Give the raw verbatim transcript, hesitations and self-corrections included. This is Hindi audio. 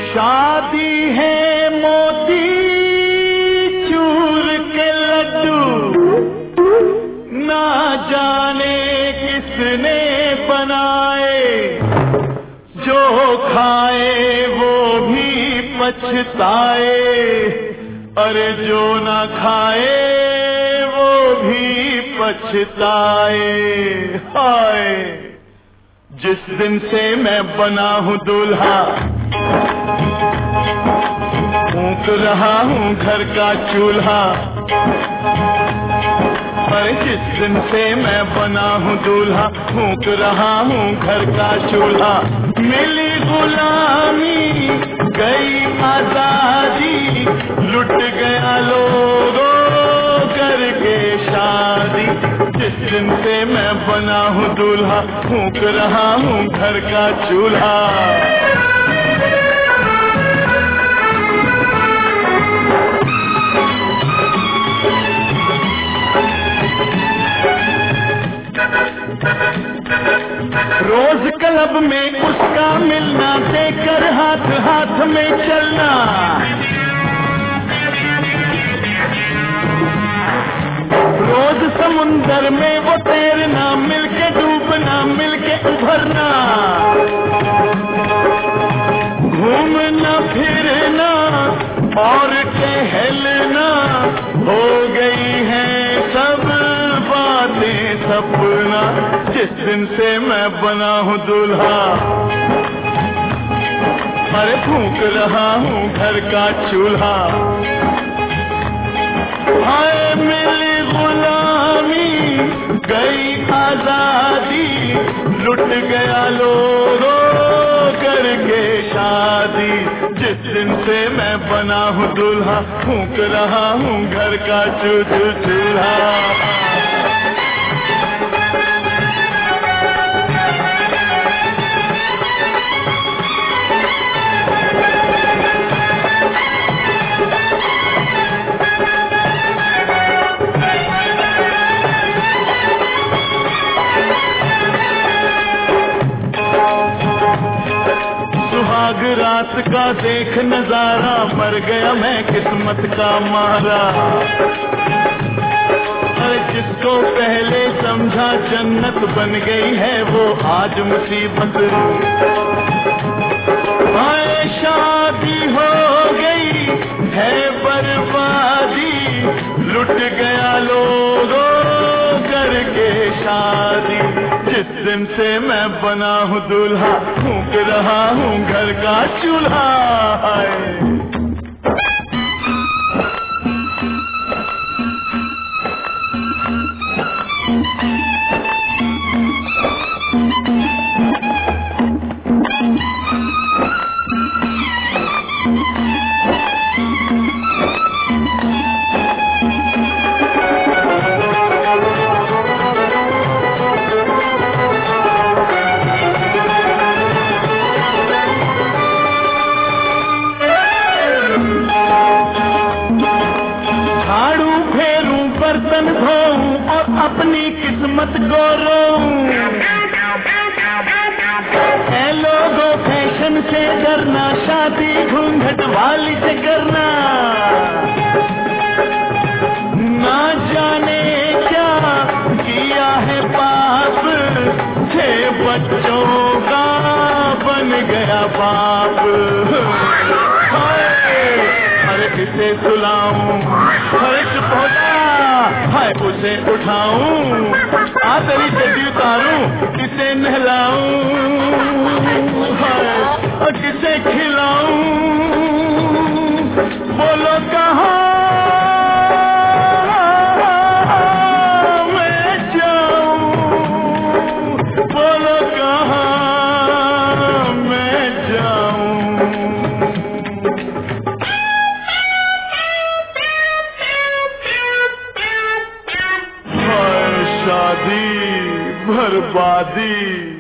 शादी है मोती चूर के लड्डू, ना जाने किसने बनाए, जो खाए वो भी पछताए, अरे जो ना खाए वो भी पछताए। हाय, जिस दिन से मैं बना हूँ दूल्हा, फूंक रहा हूँ घर का चूल्हा, पर जिस दिन से मैं बना हूँ दूल्हा, फूंक रहा हूँ घर का चूल्हा। मिली गुलामी गई आजादी, लुट गया लोगों करके शादी। जिस दिन से मैं बना हूँ दूल्हा, फूंक रहा हूँ घर का चूल्हा। रोज क्लब में उसका मिलना, देकर हाथ हाथ में चलना, रोज समुंदर में वो तैरना, मिलके डूबना, मिलके उभरना, घूमना फिरना और टहलना, हो गई है सब बातें सपना। जिस दिन से मैं बना हूँ दूल्हा, अरे फूंक रहा हूँ घर का चूल्हा। हाय, मिली गुलामी गई आजादी, लुट गया लोगों करके शादी। जिस दिन से मैं बना हूँ दूल्हा, फूंक रहा हूँ घर का चूल्हा। सुहाग रात का देख नजारा, मर गया मैं किस्मत का मारा। अरे जिसको पहले समझा जन्नत बन गई है, वो आज मुसीबत। हाय, शादी हो गई है बर्बादी, लुट गया लोगों करके शादी। जिस दिन से मैं बना हूँ दूल्हा, फूंक रहा हूँ घर का चूल्हा। अपनी किस्मत गोरूं, है लोगों फैशन से डरना, शादी घूंघट वाली से करना, ना जाने क्या किया है पाप, छह बच्चों का बन गया बाप। अरे किसे सुलाऊं, फर्श पहुंचा, हाय उसे उठाऊं, आतरी से भी उतारूं, किसे नहलाऊं, हाय किसे खिलाऊं, बोलो कहाँ मैं जाऊं, बोलो कहाँ मैं जाऊं। शादी बर्बादी